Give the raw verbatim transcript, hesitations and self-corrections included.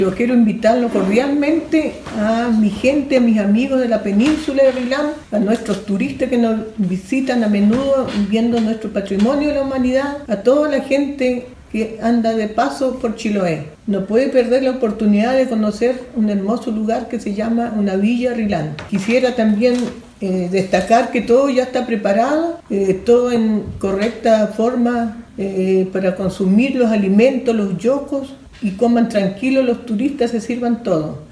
Yo quiero invitarlo cordialmente a mi gente, a mis amigos de la península de Rilán, a nuestros turistas que nos visitan a menudo viendo nuestro patrimonio de la humanidad, a toda la gente que anda de paso por Chiloé. No puede perder la oportunidad de conocer un hermoso lugar que se llama una Villa Rilán. Quisiera también eh, destacar que todo ya está preparado, eh, todo en correcta forma eh, para consumir los alimentos, los yocos, y coman tranquilos los turistas, se sirvan todo.